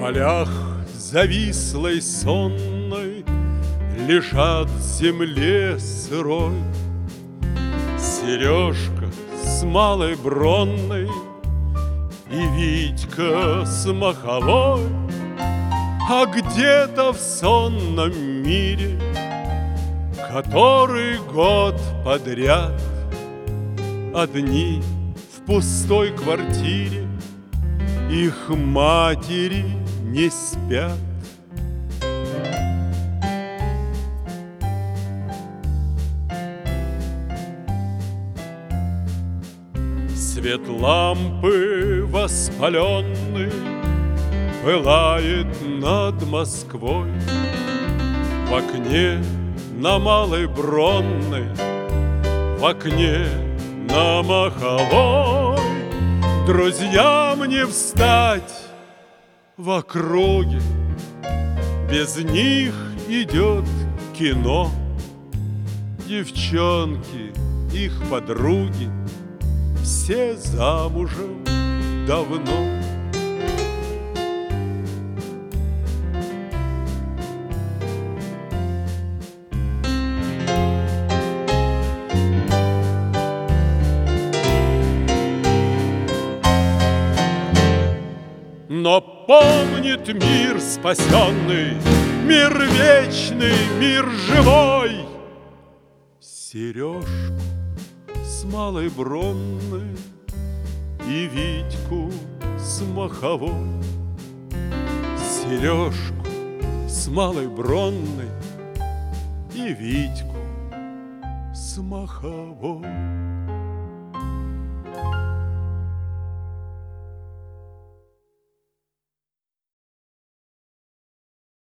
полях завислой сонной лежат в земле сырой Сережка с малой Бронной и Витька с Маховой. А где-то в сонном мире, который год подряд одни в пустой квартире, их матери не спят. Свет лампы воспаленный пылает над Москвой. В окне на Малой Бронной, в окне на Маховой друзьям не встать в округе. Без них идет кино. Девчонки, их подруги, все замужем давно. Но помнит мир спасенный, мир вечный, мир живой, Сережку с Малой Бронной и Витьку с Маховой. Сережку с Малой Бронной и Витьку с Маховой.